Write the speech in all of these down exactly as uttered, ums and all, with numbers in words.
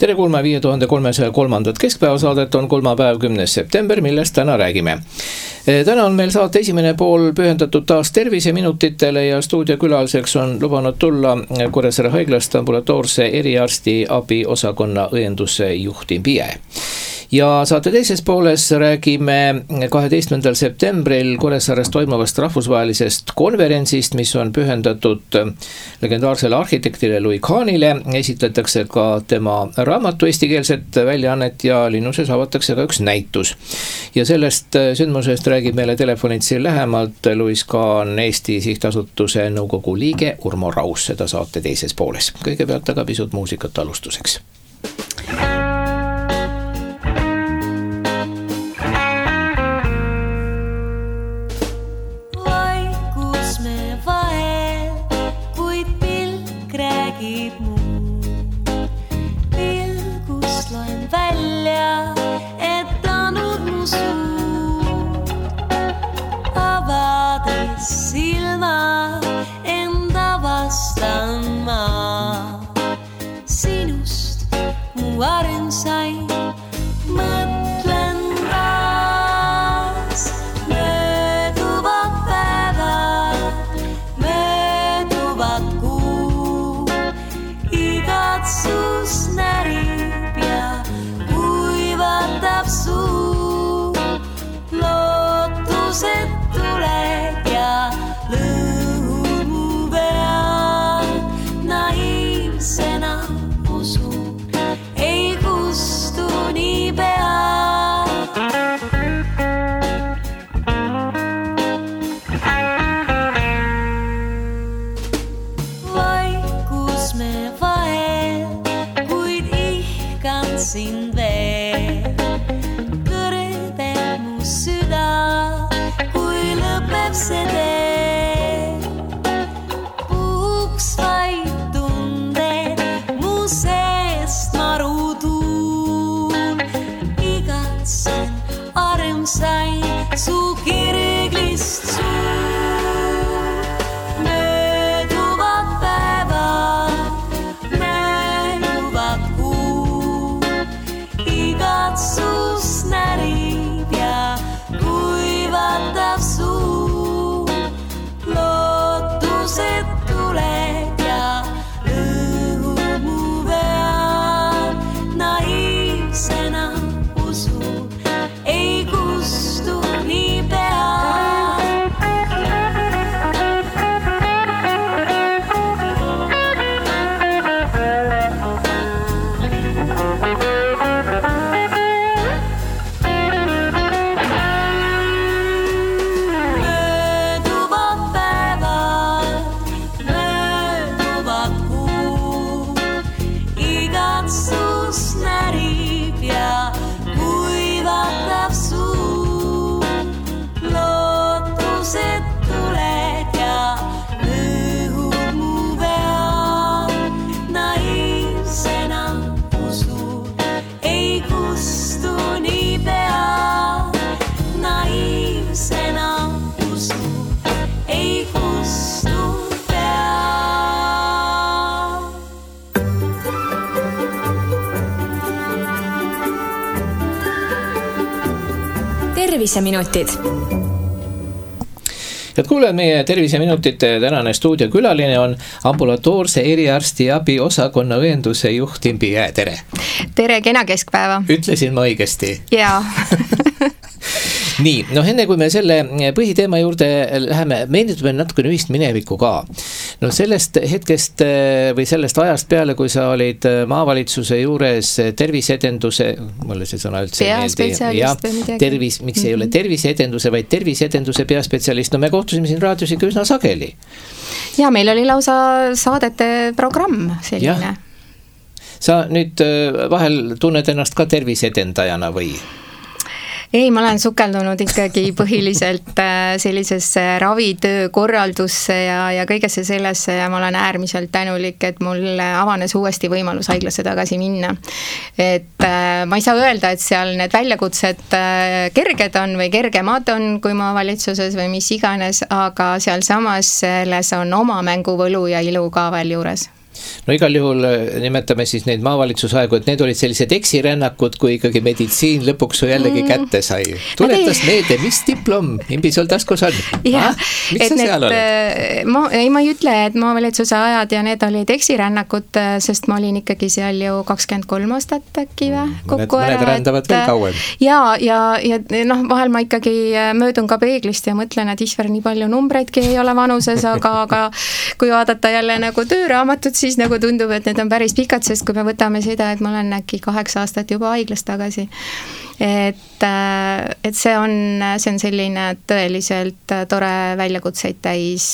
tere kuulma viie tuhande kolmesaja kolmandat keskpäevasaadet, on kolmapäev, kümnes september, millest täna räägime. Täna on meil saate esimene pool pühendatud taas terviseminutitele ja stuudiokülaliseks on lubanud tulla Kuressaare haiglast ambulatoorse eriarsti abi osakonna õenduse juht Pie. Ja saate teises pooles räägime kaheteistkümnendal septembril Kuressaares toimuvast rahvusvahelisest konverentsist, mis on pühendatud legendaarsele arhitektile Louis Kahnile. Esitletakse ka tema raamatu eestikeelset väljaannet ja linnuses avatakse ka üks näitus. Ja sellest sündmusest räägib meile telefonitsi lähemalt Louis Kahn, Eesti Sihtasutuse nõukogu liige Urmo Raus, seda saate teises pooles. Kõigepealt aga pisut muusikat alustuseks. Terviseminutid. Head kuulajad, meie terviseminutite tänane stuudiokülaline on ambulatoorse eriarsti abi osakonna õenduse juht Pie. Tere! Tere, kena keskpäeva! Ütlesin ma õigesti? Jaa. Nii, noh enne kui me selle põhiteema juurde läheme, meenutame natuke ühist minevikku ka. No sellest hetkest või sellest ajast peale, kui sa olid maavalitsuse juures terviseedenduse, mulle see sõna üldse peaspetsialist või midagi. Tervis, miks ei ole terviseedenduse, vaid terviseedenduse peaspetsialist. No me kohtusime siin raadios ikka üsna sageli. Ja meil oli lausa saadete programm selline. Ja. Sa nüüd vahel tunned ennast ka terviseedendajana või? Ei, ma olen sukeldunud ikkagi põhiliselt sellisesse ravitöö korraldusse ja, ja kõigesse sellesse ja ma olen äärmiselt tänulik, et mul avanes uuesti võimalus haiglasse tagasi minna. Et ma ei saa öelda, et seal need väljakutsed kerged on või kergemad on, kui ma valitsuses või mis iganes, aga seal samas selles on oma mänguvõlu ja ilu ka veel juures. no igal juhul nimetame siis neid maavalitsusaegu, et need olid sellised eksirännakud, kui ikkagi meditsiin lõpuks su jällegi kätte sai. Tuletas meelde, mis diplom imbi sul taskus on? Ja, ah, miks sa seal oled? Ma, ei, ma ei ütle, et maavalitsuse ajad ja need olid eksirännakud, sest ma olin ikkagi seal ju kakskümmend kolm aastat äkki või kokku mõned, mõned rändavad veel kauem. Ja, ja, ja noh, vahel ma ikkagi möödun ka peeglist ja mõtlen, et isver nii palju numbreidki ei ole vanuses, aga, aga kui vaadata jälle nagu tööraamatut, siis nagu tundub, et need on päris pikad, sest kui me võtame seda, et ma olen äkki kaheksa aastat juba haiglas tagasi, et, et see on, see on selline tõeliselt tore väljakutseid täis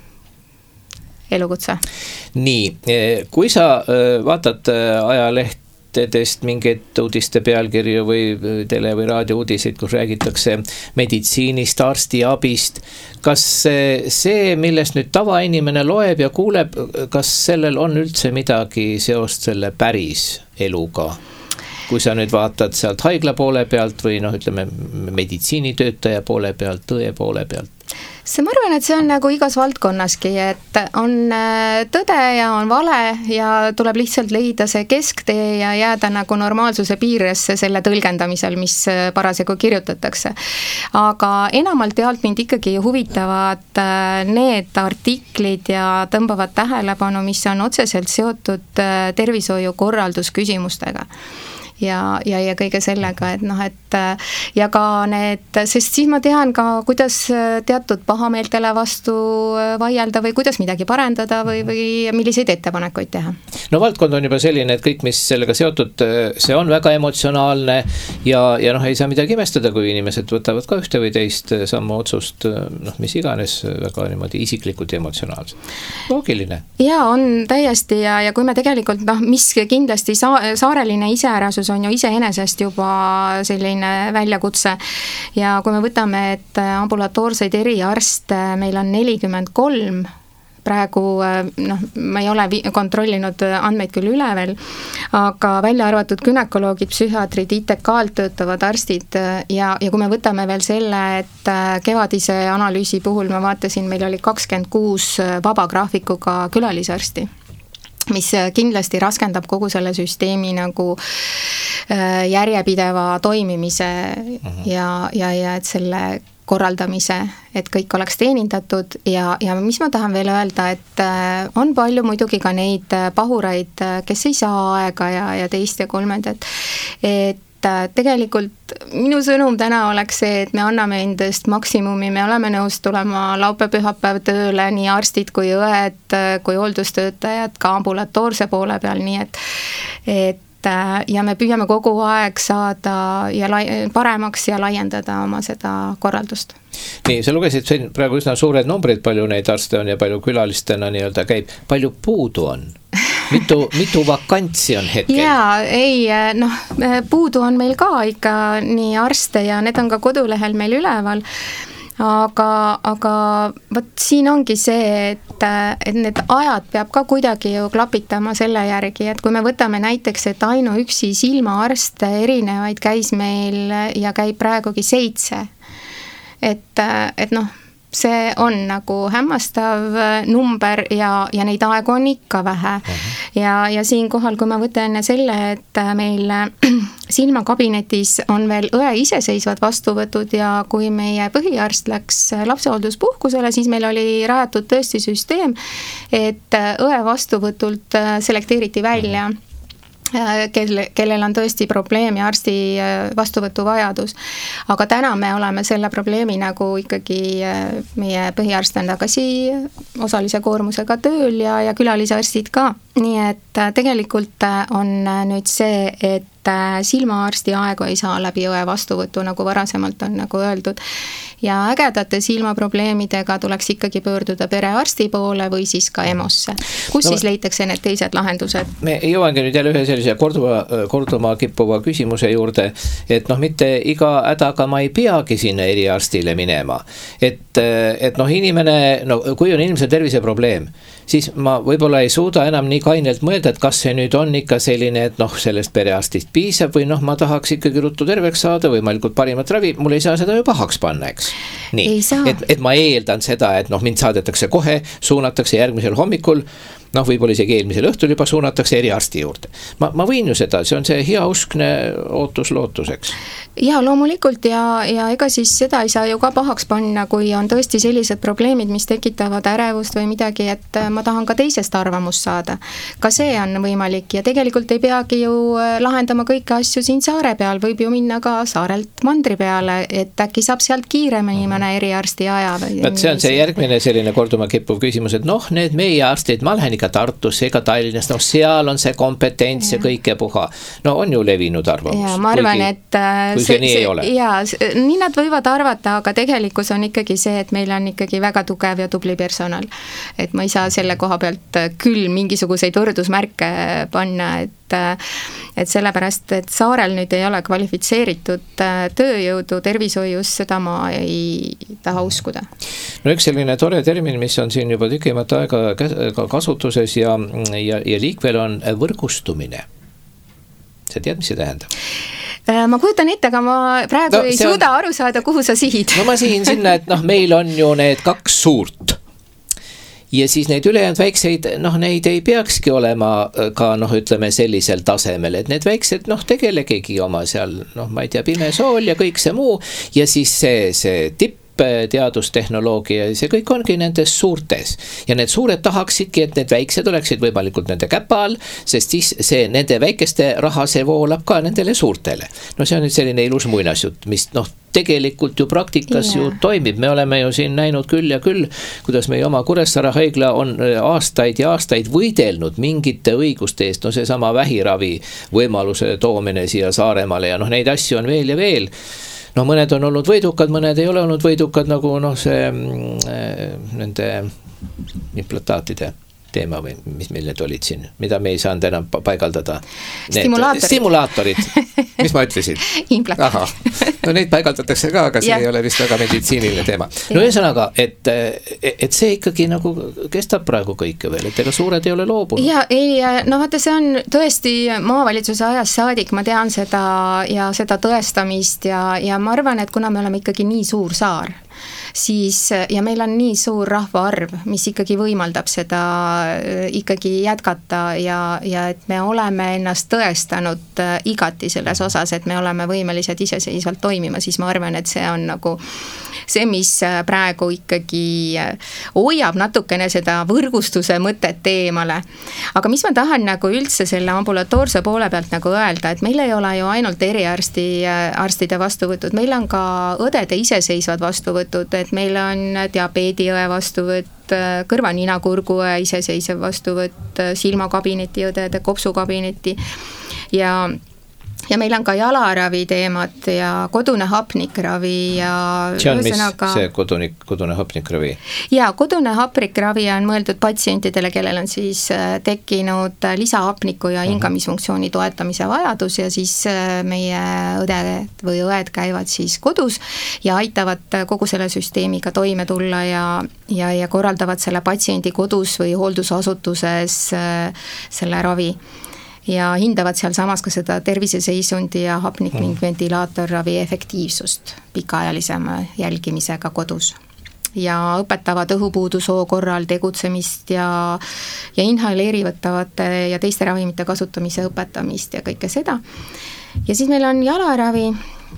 elukutse. Nii, kui sa vaatad ajaleht, teedest mingeid uudiste pealkirju või tele- või raadiouudiseid, kus räägitakse meditsiinist, arstiabist. Kas see, millest nüüd tavainimene loeb ja kuuleb, kas sellel on üldse midagi seost selle päris eluga? Kui sa nüüd vaatad sealt haigla poole pealt või noh, ütleme meditsiinitöötaja poole pealt, tõe poole pealt? See ma arvan, et see on nagu igas valdkonnaski, et on tõde ja on vale ja tuleb lihtsalt leida see kesktee ja jääda nagu normaalsuse piiresse selle tõlgendamisel, mis parasjagu kirjutatakse. Aga enamalt jaolt mind ikkagi huvitavad need artiklid ja tõmbavad tähelepanu, mis on otseselt seotud tervishoiukorraldusküsimustega. Ja, ja, ja kõige sellega, et noh, et ja ka need, sest siis ma tean ka, kuidas teatud pahameeltele vastu vaielda või kuidas midagi parendada või, või milliseid ettepanekuid teha. No valdkond on juba selline, et kõik, mis sellega seotud, see on väga emotsionaalne ja, ja noh, ei saa midagi imestada, kui inimesed võtavad ka ühte või teist samma otsust, noh, mis iganes väga niimoodi isiklikult ja emotsionaalselt. Loogiline. Ja on täiesti ja, ja kui me tegelikult, noh, mis kindlasti sa, saareline iseärasus on ju iseenesest juba selline väljakutse ja kui me võtame, et ambulatoorseid eriarste meil on nelikümmend kolm, praegu noh, ma ei ole kontrollinud andmeid küll üle veel, aga välja arvatud gynekoloogid, psühhiaatrid, I T K-lt töötavad arstid ja, ja kui me võtame veel selle, et kevadise analüüsi puhul ma vaatasin, meil oli kakskümmend kuus vaba graafikuga külalisarsti, mis kindlasti raskendab kogu selle süsteemi nagu järjepideva toimimise ja, ja, ja et selle korraldamise, et kõik oleks teenindatud ja, ja mis ma tahan veel öelda, et on palju muidugi ka neid pahuraid, kes ei saa aega ja, ja teist ja kolmend, et, et tegelikult minu sõnum täna oleks see, et me anname endast maksimumi, me oleme nõus tulema laupäev-pühapäev tööle, nii arstid kui õed, kui hooldustöötajad, ka ambulatoorse poole peal, nii et, et ja me püüame kogu aeg saada ja lai, paremaks ja laiendada oma seda korraldust. Nii, sa lugesid praegu üsna suured numbrid, palju neid arste on ja palju külalistena nii-öelda käib, palju puudu on? Mitu, mitu vakantsi on hetkel? Jaa, ei, noh, puudu on meil ka ikka nii arste ja need on ka kodulehel meil üleval, aga, aga võt siin ongi see, et, et need ajad peab ka kuidagi ju klapitama selle järgi, et kui me võtame näiteks, et ainuüksi silmaarste erinevaid käis meil ja käib praegugi seitse, et, et noh, see on nagu hämmastav number ja, ja neid aegu on ikka vähe. Ja, ja siin kohal, kui ma võtan selle, et meil silmakabinetis on veel õe iseseisvad vastuvõtud ja kui meie põhiarst läks lapsehoolduspuhkusele, siis meil oli rajatud tõesti süsteem, et õe vastuvõtult selekteeriti välja Kelle, kellel on tõesti probleem ja arsti vastuvõtu vajadus. Aga täna me oleme selle probleemi nagu ikkagi meie põhiarst on tagasi osalise koormusega tööl ja, ja külalisarstid ka. Nii et tegelikult on nüüd see, et silmaarsti aegu ei saa läbi õe vastuvõtu, nagu varasemalt on nagu öeldud. Ja ägedate silmaprobleemidega tuleks ikkagi pöörduda perearsti poole või siis ka EMO-sse. Kus no, siis leitakse need teised lahendused? Me jõuangi nüüd jälle ühe sellise korduma, korduma kippuva küsimuse juurde, et noh, mitte iga hädaga ma ei peagi sinna eriarstile minema. Et, et noh, inimene, no kui on inimesel terviseprobleem, siis ma võib-olla ei suuda enam nii kainelt mõelda, et kas see nüüd on ikka selline, et noh, sellest perearstist piisab või noh, ma tahaks ikkagi ruttu terveks saada, võimalikult parimat ravi, mul ei saa seda ju pahaks panna, eks. Nii, et, et ma eeldan seda, et noh, mind saadetakse kohe, suunatakse järgmisel hommikul, noh, võib-olla isegi eelmisel õhtul juba suunatakse eriarsti juurde. Ma, ma võin ju seda, see on see heauskne ootus-lootuseks. Ja loomulikult ja, ja ega siis seda ei saa ju ka pahaks panna, kui on tõesti sellised probleemid, mis tekitavad ärevust või midagi, et ma tahan ka teisest arvamust saada. Ka see on võimalik ja tegelikult ei peagi ju lahendama kõiki asju siin saare peal, võib ju minna ka saarelt mandri peale, et äkki saab sealt kiiremini mõne eriarsti aja. Võt, see on see järgmine selline korduma kippuv küsimus, et noh, need meie arstid, ma lähen ikka Tartusse, ega Tallinnas, noh seal on see kompetents ja, ja kõike puha. No on ju levinud arvamus. Ja ma arvan, kuigi, et kui see, see nii ei ole. Ja, nii nad võivad arvata, aga tegelikult on ikkagi see, et meil on ikkagi väga tugev ja tubli personal. Et ma ei saa selle koha pealt küll mingisuguseid võrdusmärke panna, et et sellepärast, et saarel nüüd ei ole kvalifitseeritud tööjõudu tervishoius, seda ma ei taha uskuda. No üks selline tore termin, mis on siin juba tükimat aega kasutuses ja, ja, ja liikvel on võrgustumine. Sa tead, mis see tähendab? Ma kujutan ette, aga ma praegu no, ei suuda on... aru saada, kuhu sa sihid. No ma sihin sinna, et noh, meil on ju need kaks suurt. Ja siis neid ülejäänud väikseid, noh, neid ei peakski olema ka, noh, ütleme sellisel tasemel, et need väiksed, noh, tegelegegi oma seal, noh, ma ei tea, pimesool ja kõik see muu ja siis see, see tipp, teadustehnoloogia, see kõik ongi nendes suurtes ja need suured tahaksidki, et need väiksed oleksid võimalikult nende käpa all, sest siis see nende väikeste raha see voolab ka nendele suurtele. No see on nüüd selline ilus muinasjutt, mis noh, tegelikult ju praktikas yeah. ju toimib, me oleme ju siin näinud küll ja küll, kuidas meie oma Kuressaare haigla on aastaid ja aastaid võidelnud mingite õiguste eest, no see sama vähiravi võimaluse toomine siia Saaremaale ja noh, neid asju on veel ja veel. No mõned on olnud võidukad, mõned ei ole olnud võidukad, nagu noh, see äh, nende implantaatide teema või mis meil need olid siin, mida me ei saanud enam paigaldada. Stimulaatorid. Stimulaatorid. Mis ma ütlesin? Implantaatid. No neid paigaldatakse ka, aga see ja. ei ole vist väga meditsiiniline teema. No ühesõnaga, et, et see ikkagi nagu kestab praegu kõike veel, et ega suured ei ole loobunud. Ja ei, no vaata, see on tõesti maavalitsuse ajast saadik, ma tean seda ja seda tõestamist ja, ja ma arvan, et kuna me oleme ikkagi nii suur saar, siis ja meil on nii suur rahvaarv, mis ikkagi võimaldab seda ikkagi jätkata ja, ja et me oleme ennast tõestanud igati selles osas, et me oleme võimelised iseseisvalt toimima, siis ma arvan, et see on nagu see, mis praegu ikkagi hoiab natukene seda võrgustuse mõtet eemale. Aga mis ma tahan nagu üldse selle ambulatoorse poole pealt nagu öelda, et meil ei ole ju ainult eriarsti, arstide vastuvõtud, meil on ka õdede iseseisvad vastuvõtud, et meil on diabeediõe vastuvõtt, kõrva-nina-kurguõe iseseisev vastuvõtt, silmakabineti õdede, kopsukabineti ja ja meil on ka jalaravi teemad ja kodune hapnikravi ja see on ühesõnaga... mis see kodune, kodune hapnikravi? Ja kodune hapnikravi on mõeldud patsientidele, kellel on siis tekkinud lisahapniku ja hingamisfunktsiooni toetamise vajadus ja siis meie õded või õed käivad siis kodus ja aitavad kogu selle süsteemiga toime tulla ja, ja, ja korraldavad selle patsiendi kodus või hooldusasutuses selle ravi. Ja hindavad seal samas ka seda terviseseisundi ja hapnik- ning ventilaatorravi efektiivsust pikaajalisema jälgimisega kodus. Ja õpetavad õhupuudusoo korral tegutsemist ja, ja inhaleerivatavate ja teiste ravimite kasutamise õpetamist ja kõike seda. Ja siis meil on jalaravi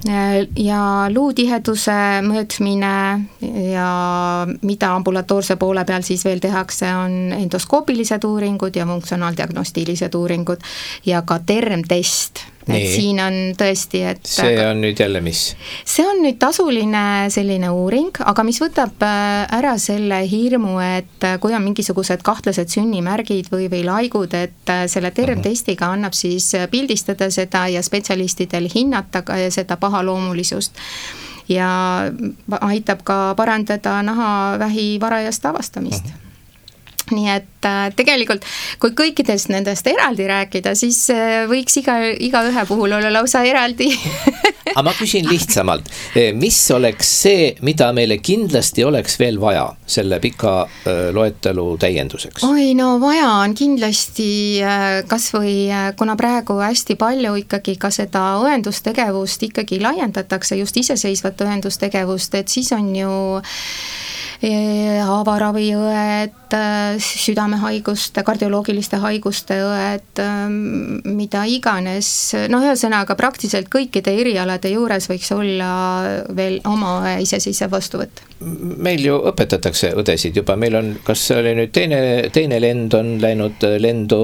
ja luutiheduse mõõtmine ja mida ambulatoorse poole peal siis veel tehakse, on endoskoopilised uuringud ja funktsionaaldiagnostilised uuringud ja ka termtest. Et siin on tõesti, et see on nüüd jälle mis? See on nüüd tasuline selline uuring, aga mis võtab ära selle hirmu, et kui on mingisugused kahtlased sünnimärgid või, või laigud, et selle termtestiga annab siis pildistada seda ja spetsialistidel hinnata ka seda pahaloomulisust ja aitab ka parandada nahavähi varajast avastamist. Uh-huh. nii et tegelikult, kui kõikidest nendest eraldi rääkida, siis võiks iga, iga ühe puhul olla lausa eraldi. Aga ma küsin lihtsamalt, mis oleks see, mida meile kindlasti oleks veel vaja selle pika loetelu täienduseks? Oi, no vaja on kindlasti kas või, kuna praegu hästi palju ikkagi ka seda õendustegevust ikkagi laiendatakse, just iseseisvat õendustegevust, et siis on ju avaraviõed, südamehaiguste, kardioloogiliste haiguste õed, mida iganes, no ühesõnaga praktiliselt kõikide erialade juures võiks olla veel oma õe iseseisev vastuvõtt. Meil ju õpetatakse õdesid juba, meil on, kas see oli nüüd teine, teine lend on läinud lendu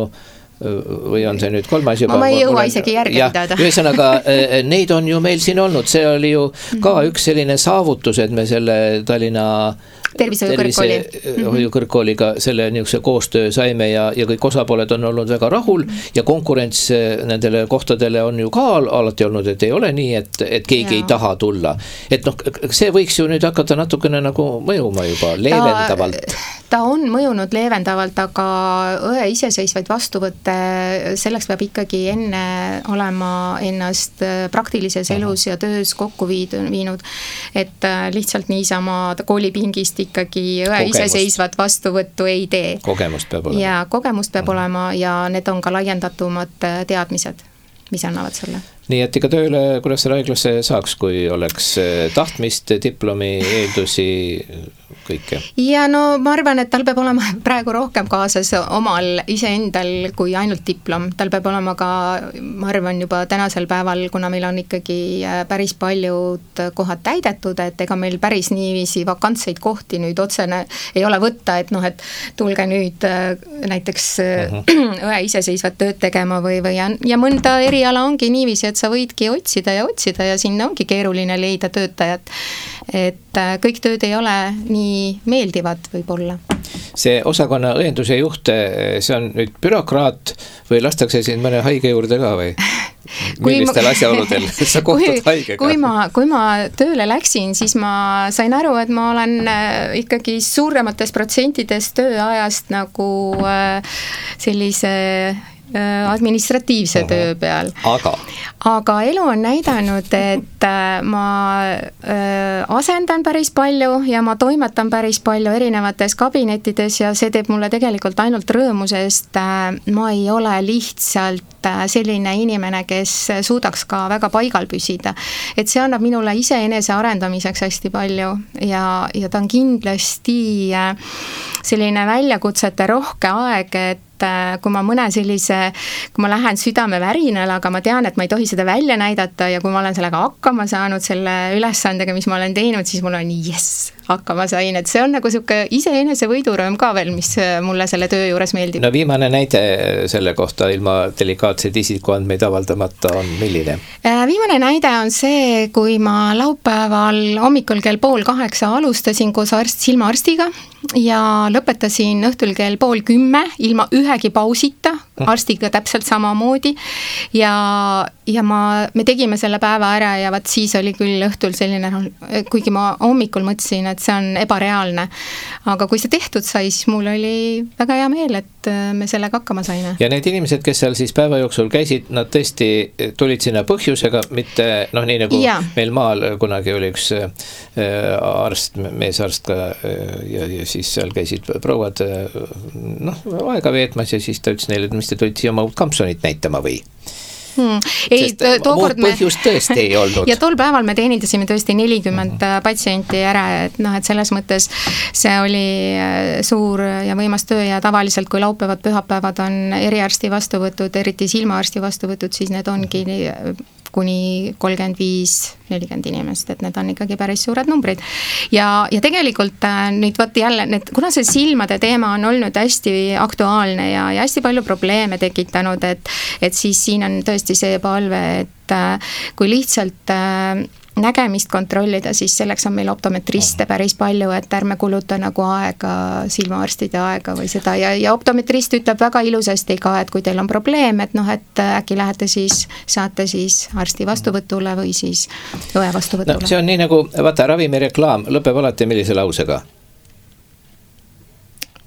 või on see nüüd kolmas juba? Ma, ma ei jõua olen, isegi järgi pidada. Ühesõnaga, neid on ju meil siin olnud, see oli ju ka üks selline saavutus, et me selle Tallinna tervishoiukõrgkooli tervishoiukõrgkooliga selle niisuguse koostöö saime ja, ja kõik osapooled on olnud väga rahul ja konkurents nendele kohtadele on ju ka alati olnud, et ei ole nii, et, et keegi ja. ei taha tulla. Et noh, see võiks ju nüüd hakata natukene nagu mõjuma juba leevendavalt. Ta, ta on mõjunud leevendavalt, aga õe iseseisvaid vastuvõtte, selleks peab ikkagi enne olema ennast praktilises elus ja töös kokku viinud, et lihtsalt niisama koolipingist ikkagi õe iseseisvat vastuvõttu ei tee. Kogemust peab olema. Ja kogemust peab mm. olema ja need on ka laiendatumad teadmised, mis annavad selle. Nii et ikka tööle Kuressaare haiglasse saaks, kui oleks tahtmist, diplomi, eeldusi, kõike. Ja no ma arvan, et tal peab olema praegu rohkem kaasas omal iseendal kui ainult diplom. Tal peab olema ka, ma arvan, juba tänasel päeval, kuna meil on ikkagi päris paljud kohad täidetud, et ega meil päris niiviisi vakantseid kohti nüüd otsene ei ole võtta, et noh, et tulge nüüd näiteks uh-huh. õe iseseisvat tööd tegema või, või ja, ja mõnda eriala ongi niiviisi, et sa võidki otsida ja otsida ja sinna ongi keeruline leida töötajat. Et kõik tööd ei ole nii meeldivad võib-olla. See osakonna õenduse juht, see on nüüd bürokraat või lastakse siin mõne haige juurde ka või? Millistel ma, asjaoludel sa kohtud haigega? Kui ma, kui ma tööle läksin, siis ma sain aru, et ma olen ikkagi suuremates protsentides tööajast nagu sellise administratiivse uh-huh. töö peal. Aga? Aga elu on näidanud, et ma asendan päris palju ja ma toimetan päris palju erinevates kabinettides ja see teeb mulle tegelikult ainult rõõmu, sest ma ei ole lihtsalt selline inimene, kes suudaks ka väga paigal püsida. Et see annab minule iseenese arendamiseks hästi palju ja, ja ta on kindlasti selline väljakutsete rohke aeg, et kui ma mõne sellise, kui ma lähen südame värinal, aga ma tean, et ma ei tohi seda välja näidata ja kui ma olen sellega hakkama saanud selle ülesandega, mis ma olen teinud, siis mul on yes, hakkama sain, et see on nagu siuke iseenese võidurõõm ka veel, mis mulle selle töö juures meeldib. No viimane näide selle kohta ilma delikaatseid isikuandmeid avaldamata on milline? Viimane näide on see, kui ma laupäeval hommikul kell pool kaheksa alustasin koos arst, silmaarstiga ja lõpetasin õhtul kell pool kümme ilma ühegi pausita, arstiga täpselt samamoodi ja, ja ma, me tegime selle päeva ära ja vaat siis oli küll õhtul selline, kuigi ma hommikul mõtlesin, et see on ebareaalne, aga kui see tehtud sai, siis mul oli väga hea meel, et me sellega hakkama saime. Ja need inimesed, kes seal siis päeva jooksul käisid, nad tõesti tulid sinna põhjusega, mitte noh, nii nagu ja. Meil maal kunagi oli üks arst, meesarst ka ja, ja siis seal käisid prouad noh, aega veetmas ja siis ta ütles neile, et mis te tulid siia oma kampsonit näitama või? Hmm. Ei, muud põhjust tõesti ei olnud. Ja tol päeval me teenindasime tõesti nelikümmend uh-huh. patsienti ära, et noh, et selles mõttes see oli suur ja võimas töö ja tavaliselt, kui laupäevad, pühapäevad on eriarsti vastuvõtud, eriti silmaarsti vastuvõtud, siis need ongi kuni kolmkümmend viis nelikümmend inimest, et need on ikkagi päris suured numbrid. Ja, ja tegelikult nüüd võt jälle, need, kuna see silmade teema on olnud hästi aktuaalne ja, ja hästi palju probleeme tekitanud, et, et siis siin on tõesti see palve, et kui lihtsalt nägemist kontrollida, siis selleks on meil optometriste päris palju, et ärme kuluta nagu aega, silmaarstide aega või seda ja, ja optometrist ütleb väga ilusasti ka, et kui teil on probleem, et noh, et äkki lähete siis, saate siis arsti vastuvõtule või siis õe vastuvõtule. No see on nii nagu, vaata, ravimi reklaam lõpeb alati millise lausega?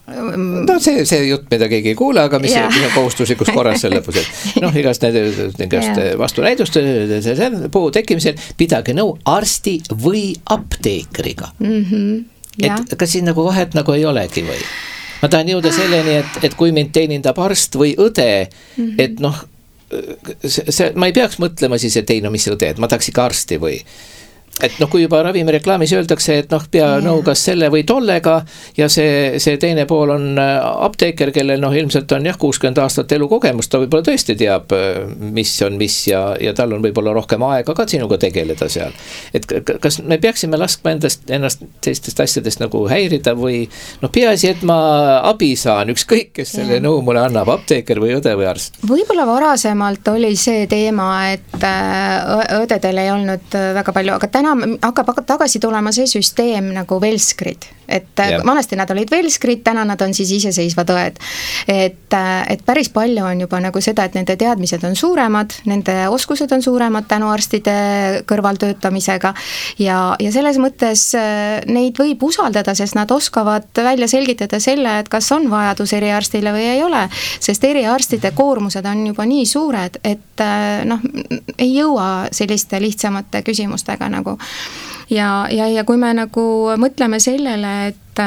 no see, see jutt, mida keegi ei kuule, aga mis yeah. on kohustuslikus korras selle lõpus, et noh, igast nendest yeah. vastunäiduste puu tekkimisel pidage nõu arsti või apteekriga. Mm-hmm. Yeah. Et kas siin nagu vahet nagu ei olegi või? Ma tahan jõuda selleni, et, et kui mind teenindab arst või õde, mm-hmm. et noh, see, see, ma ei peaks mõtlema siis, et ei, no mis õde, et ma tahaks ikka arsti või et noh, kui juba ravimireklaamis öeldakse, et noh, pea yeah. nõu kas selle või tollega ja see, see teine pool on apteeker, kellel noh, ilmselt on jah, kuuskümmend aastat elukogemust, ta võib-olla tõesti teab, mis on mis ja, ja tal on võib-olla rohkem aega ka sinuga tegeleda seal. Et kas me peaksime laskma endast, ennast sellistest asjadest nagu häirida või noh, peaasi, et ma abi saan, ükskõik, kes yeah. selle nõu mulle annab, apteeker või õde või arst? Võib-olla varasemalt oli see teema, et õdedel ei olnud väga palju, aga täna hakkab tagasi tulema see süsteem nagu velskrid, et ja. vanasti nad olid velskrid, täna nad on siis iseseisvad õed. Et, et päris palju on juba nagu seda, et nende teadmised on suuremad, nende oskused on suuremad tänu arstide kõrval töötamisega ja, ja selles mõttes neid võib usaldada, sest nad oskavad välja selgitada selle, et kas on vajadus eriarstile või ei ole, sest eriarstide koormused on juba nii suured, et noh, ei jõua selliste lihtsamate küsimustega nagu ja, ja, ja kui me nagu mõtleme sellele, et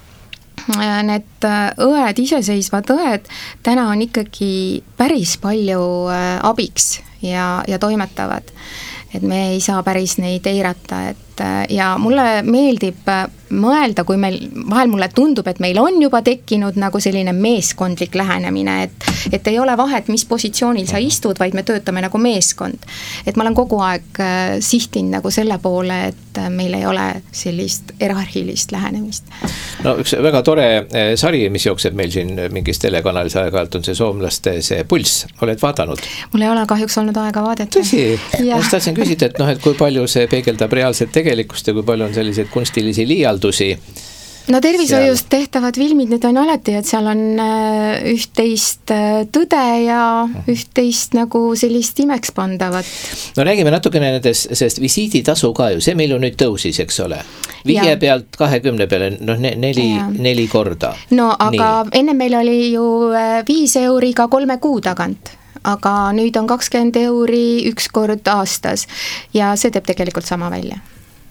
need õed, iseseisvad õed täna on ikkagi päris palju abiks ja, ja toimetavad, et me ei saa päris neid eirata, et ja mulle meeldib mõelda, kui meil, vahel mulle tundub, et meil on juba tekkinud nagu selline meeskondlik lähenemine, et, et ei ole vahet, mis positsioonil sa istud, vaid me töötame nagu meeskond. Et ma olen kogu aeg sihtinud nagu selle poole, et meil ei ole sellist erarhilist lähenemist. No üks väga tore sari, mis jookseb meil siin mingis telekanalis aeg-ajalt on see soomlaste see Pulss, oled vaadanud? Mul ei ole kahjuks olnud aega vaadata. Tõsi, ma tahtsin küsida, et noh, et kui palju see peegeldab reaalset tegelikkust ja kui palju on selliseid kunstilisi liialdusi. No tervishoiust seal tehtavad filmid, need on alati, et seal on üht-teist tõde ja üht-teist nagu sellist imekspandavat. No räägime natukene nendest, sest visiiditasu ka ju, see meil ju nüüd tõusis, eks ole. Viie ja. pealt kahekümne peale, noh neli, neli korda. No aga Nii. enne meil oli ju viis euriga kolme kuu tagant. Aga nüüd on kakskümmend euri üks kord aastas ja see teeb tegelikult sama välja.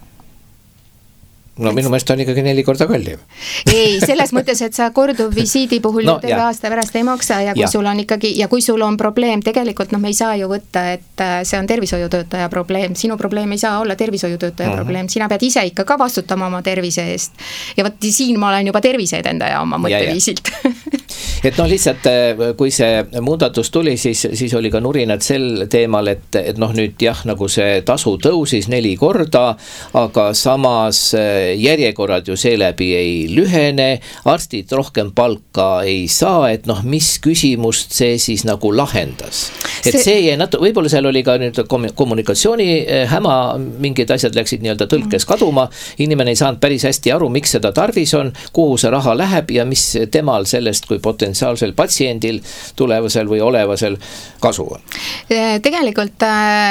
No minu meelest on ikkagi neli korda kallim. Ei, selles mõttes, et sa korduv visiidi puhul no, terve aasta pärast ei maksa ja kui ja. sul on ikkagi, ja kui sul on probleem, tegelikult noh, me ei saa ju võtta, et see on tervishoiutöötaja probleem, sinu probleem ei saa olla tervishoiutöötaja mm-hmm. probleem, sina pead ise ikka ka vastutama oma tervise eest ja võt siin ma olen juba tervise edendaja oma mõtteviisilt. Et noh, lihtsalt kui see muudatus tuli, siis, siis oli ka nurinad sel teemal, et, et noh nüüd jah, nagu see tasu tõusis neli korda, aga samas järjekorrad ju seeläbi ei lühene, arstid rohkem palka ei saa, et noh, mis küsimust see siis nagu lahendas. Et see, see jäi natu-, võib-olla seal oli ka nüüd kommunikatsiooni häma, mingid asjad läksid nii-öelda tõlkes kaduma, inimene ei saanud päris hästi aru, miks seda tarvis on, kuhu see raha läheb ja mis temal sellest kui potentsiaalsel patsiendil tulevasel või olevasel kasu on. Tegelikult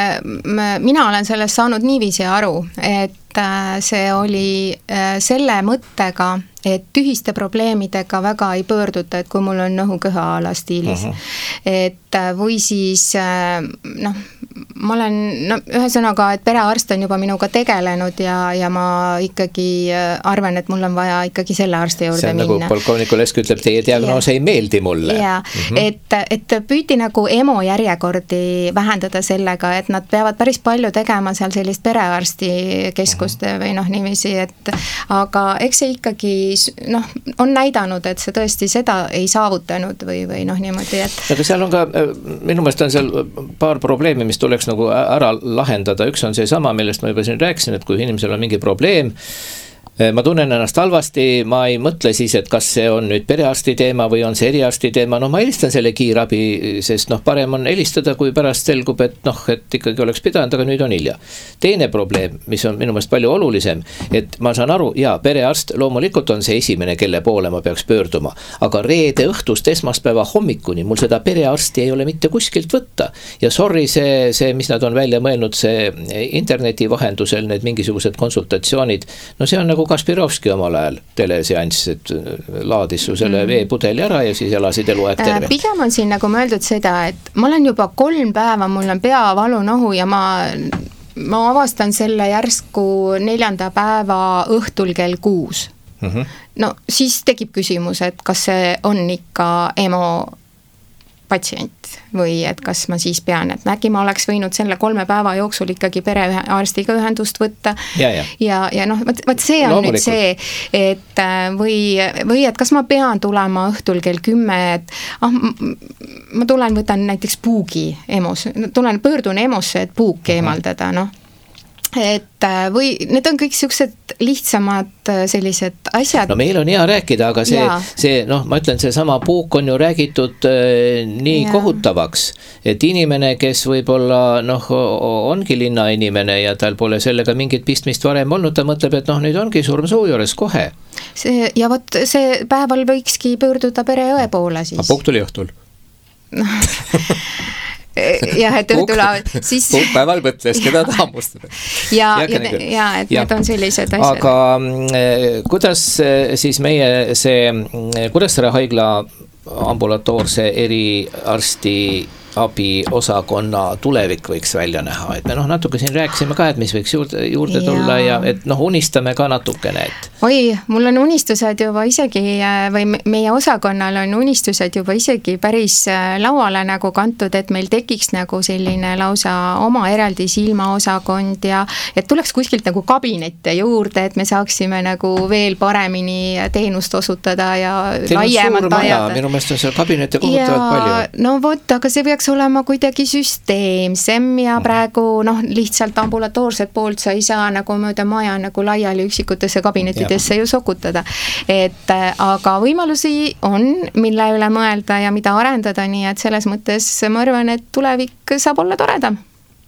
mina olen sellest saanud niiviisi aru, et see oli selle mõttega, et tühiste probleemidega väga ei pöörduta, et kui mul on nohu-köha-ala stiilis. Uh-huh. Et või siis noh, ma olen, no ühesõnaga, et perearst on juba minuga tegelenud ja, ja ma ikkagi arvan, et mul on vaja ikkagi selle arsti juurde minna. See on nagu polkovniku Lesk ütleb, teie diagnoos ja. ei meeldi mulle. Ja, uh-huh. et, et püüti nagu emo järjekordi vähendada sellega, et nad peavad päris palju tegema seal sellist perearsti keskuste uh-huh. või noh niiviisi, et aga eks see ikkagi noh, on näidanud, et see tõesti seda ei saavutanud või, või noh niimoodi, et aga seal on ka, minu meelest on seal paar probleemi, mis tuleks nagu ära lahendada, üks on see sama, millest ma juba siin rääkisin, et kui inimesel on mingi probleem, ma tunnen ennast halvasti, ma ei mõtle siis, et kas see on nüüd perearsti teema või on see eriarsti teema, no ma helistan selle kiirabi, sest noh, parem on helistada, kui pärast selgub, et noh, et ikkagi oleks pidanud, aga nüüd on hilja. Teine probleem, mis on minu meelest palju olulisem, et ma saan aru, jaa, perearst loomulikult on see esimene, kelle poole ma peaks pöörduma, aga reede õhtust esmaspäeva hommikuni mul seda perearsti ei ole mitte kuskilt võtta ja sorry, see, see, mis nad on välja mõelnud, see interneti vahendusel, need mingisugused konsultatsioonid, no see on nagu Lukas Pirovski omal ajal teleseanss, et laadis su selle mm. veepudeli ära ja siis elasid eluaeg terve. Pigem on siin nagu mõeldud seda, et ma olen juba kolm päeva, mul on peavalu nohu ja ma, ma avastan selle järsku neljanda päeva õhtul kell kuus. Mm-hmm. No siis tekib küsimus, et kas see on ikka emo patsient või et kas ma siis pean, et äkki ma oleks võinud selle kolme päeva jooksul ikkagi perearstiga ühendust võtta ja, ja, ja, ja noh, võt, võt see on Loomulikult. Nüüd see, et või, või et kas ma pean tulema õhtul kell kümme, et ah, ma tulen, võtan näiteks puugi emos, tulen, pöördun emosse, et puuk eemaldada, noh. Et või need on kõik sellised lihtsamad sellised asjad. No meil on hea rääkida, aga see, see noh, ma ütlen, see sama puuk on ju räägitud äh, nii ja. kohutavaks, et inimene, kes võib-olla noh, ongi linna inimene ja tal pole sellega mingit pistmist varem olnud, ta mõtleb, et noh, nüüd ongi surm suu juures kohe. See, ja vot see päeval võikski pöörduda pereõe poole siis. A puuk tuli õhtul? jah, et õhtul siis puuk päeval mõtles, keda ta hammustada. ja, ja, ja, et ja. Need on sellised asjad. Aga kuidas siis meie see Kuressaare haigla ambulatoorse eriarsti abi osakonna tulevik võiks välja näha, et me noh, natuke siin rääkisime ka, et mis võiks juurde, juurde tulla ja. ja et noh, unistame ka natukene, et oi, mul on unistused juba isegi või meie osakonnal on unistused juba isegi päris lauale nagu kantud, et meil tekiks nagu selline lausa oma eraldi silmaosakond ja et tuleks kuskilt nagu kabinette juurde, et me saaksime nagu veel paremini teenust osutada ja teil laiemat ajada. Minu meelest on seal kabinette kohutavad palju. No vot, aga see peaks olema kuidagi süsteemsem ja praegu noh, lihtsalt ambulatoorset poolt sa ei saa nagu mööda maja nagu laiali üksikutesse kabinettidesse ja. Ju sokutada. Et aga võimalusi on, mille üle mõelda ja mida arendada, nii et selles mõttes ma arvan, et tulevik saab olla toredam.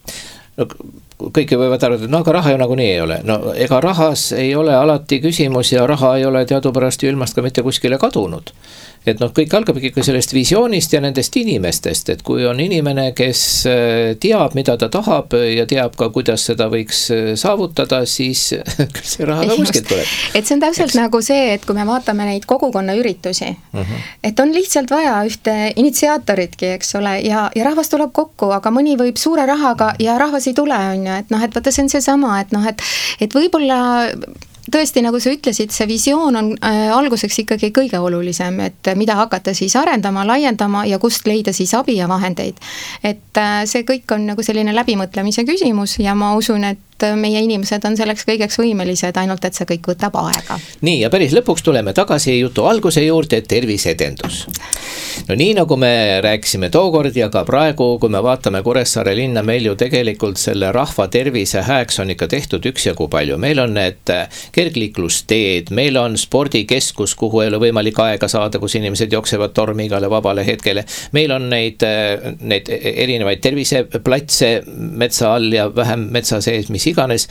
No, kõik võivad arvata, et no aga raha ju nagunii ei ole. No ega rahas ei ole alati küsimus ja raha ei ole teadupärast ju ilmast ka mitte kuskile kadunud. Et noh, kõik algab ikka sellest visioonist ja nendest inimestest, et kui on inimene, kes teab, mida ta tahab ja teab ka, kuidas seda võiks saavutada, siis see raha ka kuskilt tuleb. Et see on täpselt Eks. Nagu see, et kui me vaatame neid kogukonna üritusi, uh-huh. et on lihtsalt vaja ühte initsiaatoritki, eks ole, ja, ja rahvas tuleb kokku, aga mõni võib suure rahaga ja rahvas ei tule, on ju, et noh, et vaata, see on see sama, et noh, et, et võib-olla tõesti, nagu sa ütlesid, see visioon on äh, alguseks ikkagi kõige olulisem, et mida hakata siis arendama, laiendama ja kust leida siis abi ja vahendeid. Et äh, see kõik on nagu selline läbimõtlemise küsimus ja ma usun, et meie inimesed on selleks kõigeks võimelised, ainult et see kõik võtab aega. Nii, ja päris lõpuks tuleme tagasi jutu alguse juurde, terviseedendus. No nii, nagu me rääkisime tookord ja ka praegu, kui me vaatame Kuressaare linna, meil ju tegelikult selle rahva tervise hääks on ikka tehtud üksjagu palju. Meil on need kergliiklusteed, meil on spordikeskus, kuhu ei ole võimalik aega saada, kus inimesed jooksevad tormigale vabale hetkele. Meil on neid, neid erinevaid terviseplatse metsa all ja vähem metsa sees, mis iganes,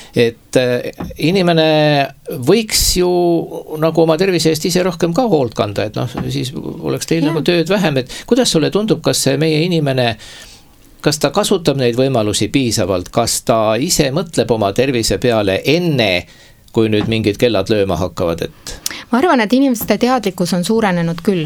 et inimene võiks ju nagu oma tervise eest ise rohkem ka hoolt kanda, et noh, siis oleks teil ja. Nagu tööd vähem, et kuidas sulle tundub, kas meie inimene, kas ta kasutab neid võimalusi piisavalt, kas ta ise mõtleb oma tervise peale enne, kui nüüd mingid kellad lööma hakkavad, et ma arvan, et inimeste teadlikkus on suurenenud küll.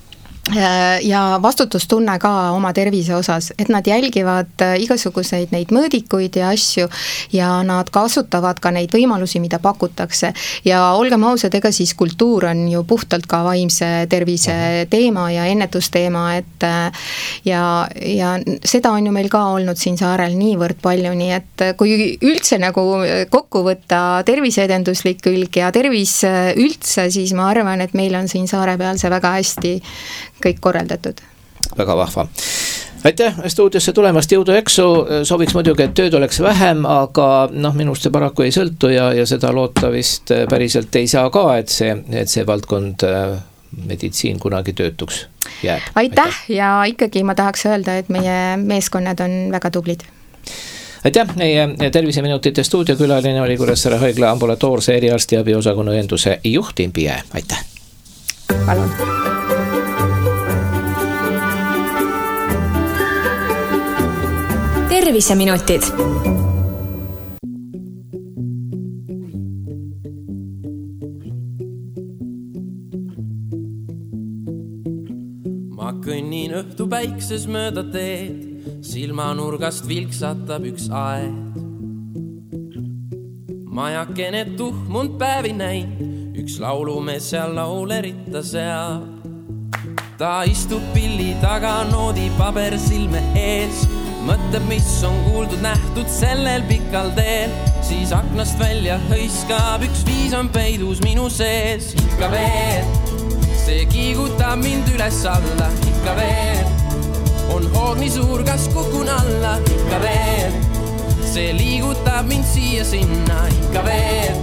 Ja vastutustunne ka oma tervise osas, et nad jälgivad igasuguseid neid mõõdikuid ja asju ja nad kasutavad ka neid võimalusi, mida pakutakse. Ja olgem ausad, ega siis kultuur on ju puhtalt ka vaimse tervise teema ja ennetusteema, et ja, ja seda on ju meil ka olnud siin saarel niivõrd palju, nii et kui üldse nagu kokku võtta terviseedenduslik külg ja tervis üldse, siis ma arvan, et meil on siin saare peal see väga hästi kõik korraldatud. Väga vahva. Aitäh stuudiosse tulemast, jõudu eksu, sooviks muidugi, et tööd oleks vähem, aga noh, minust see paraku ei sõltu ja, ja seda loota vist päriselt ei saa ka, et see, et see valdkond meditsiin kunagi töötuks jääb. Aitäh, Aitäh ja ikkagi ma tahaks öelda, et meie meeskonnad on väga tublid. Aitäh, meie terviseminutite stuudiokülaline oli Kuressaare haigla ambulatoorse eriarstiabi osakonna õenduse juht Imbi Jää. Aitäh! Palun! terviseminutid. kõnnin õhtu päikses mööda teed, silmanurgast vilksatab üks aed. Majakene tuhmund päevi näin, üks laulumees seal lauleritta seab. Ta istub pilli taga, noodi paber silme ees, mõtleb, mis on kuuldud, nähtud sellel pikal teel. Siis aknast välja hõiskab, üks viis on peidus minu sees. Ikka veel, see kiigutab mind üles alla. Ikka veel, on hoog nii suur, kas kukun alla. Ikka veel, see liigutab mind siia sinna. Ikka veel,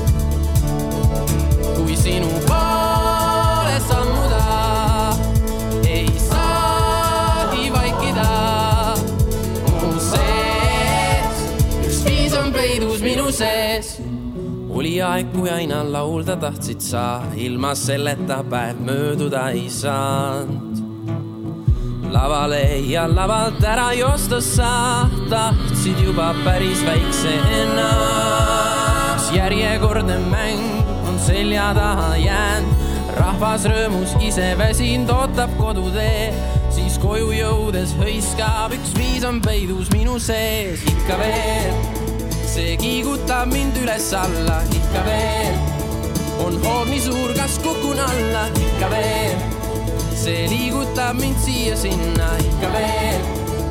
kui sinu poole sammuda, ei saagi vaikida. Mu sees, üks viis on peidus minu sees. Oli aeg, kui aina laulda tahtsid sa, ilma selleta päev mööduda ei saanud. Lavale ja lavalt ära joosta sa, tahtsid juba päris väiksena. Järjekordne mäng on selja taha jäänd, rahvas rõõmus ise väsind ootab kodutee. Siis koju jõudes hõiskab, üks viis on peidus minu sees. Ikka veel, see kiigutab mind üles alla. Ikka veel, on hoog nii suur, kas kukun alla. Ikka veel, see liigutab mind siia sinna. Ikka veel,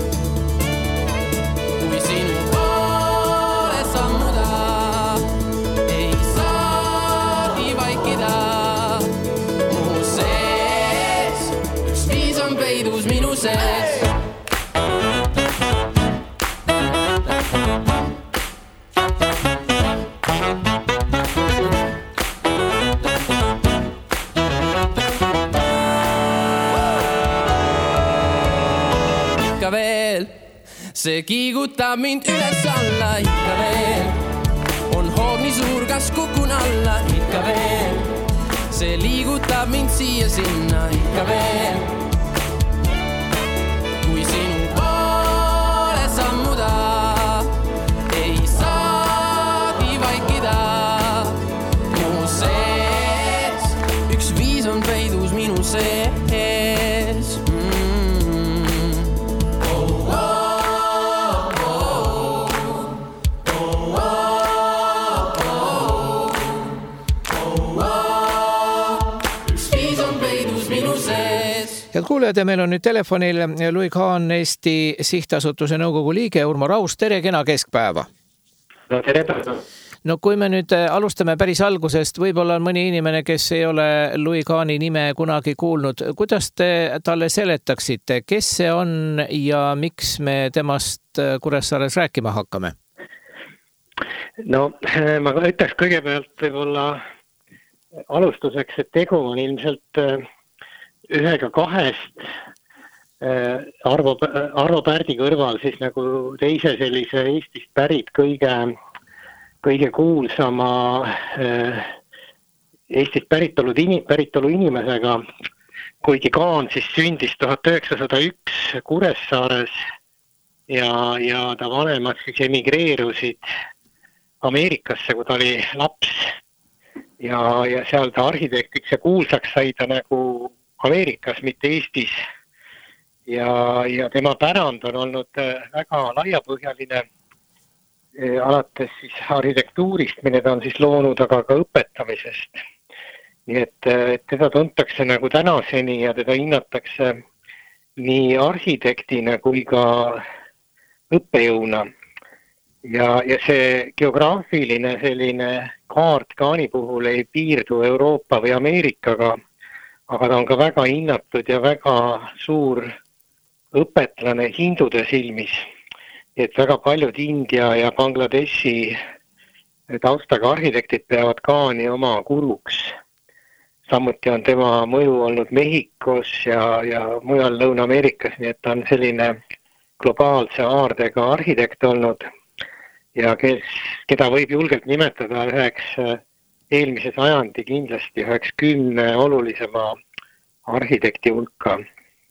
kui sinu poole sammuda, ei saagi vaikida. Mu sees, üks viis on peidus minu sees. See kiigutab mind üles alla. Ikka veel, on hoog nii suur, kas kukun alla. Ikka veel, see liigutab mind siia sinna. Ikka veel, kui sinu poole sammuda, ei saagi vaikida. Mu sees, üks viis on peidus minu sees. Head kuulajad, ja meil on nüüd telefonil Louis Kahn, Eesti Sihtasutuse nõukogu liige Urmo Raus. Tere, kena keskpäeva. No tere päeva. No kui me nüüd alustame päris algusest, võib-olla on mõni inimene, kes ei ole Louis Kahni nime kunagi kuulnud. Kuidas te talle seletaksite, kes see on ja miks me temast Kuressaares rääkima hakkame? No ma ütleks kõigepealt võib-olla alustuseks, et tegu on ilmselt ühega kahest Arvo, Arvo Pärdi kõrval siis nagu teise sellise Eestist pärit kõige, kõige kuulsama Eestist päritolu, päritolu inimesega, kuigi Kahn siis sündis tuhat üheksasada üks Kuressaares ja, ja ta vanemad siis emigreerusid Ameerikasse, kui ta oli laps ja, ja seal ta arhitektiks ja kuulsaks sai ta nagu Ameerikas, mitte Eestis. Ja, ja tema pärand on olnud väga laiapõhjaline alates siis arhitektuurist, mille ta on siis loonud, aga ka õpetamisest. Nii et, et teda tuntakse nagu tänaseni ja teda hinnatakse nii arhitektina kui ka õppejõuna. Ja, ja see geograafiline selline kaart Kahni puhul ei piirdu Euroopa või Ameerikaga, aga ta on ka väga hinnatud ja väga suur õpetlane hindude silmis. Et väga paljud India ja Bangladeshi taustaga arhitektid peavad Kahni oma guruks. Samuti on tema mõju olnud Mehhikos ja, ja mujal Lõuna-Ameerikas, nii et ta on selline globaalse aardega arhitekt olnud ja kes, keda võib julgelt nimetada üheks eelmise sajandi kindlasti üheks kümne olulisema arhitekti hulka.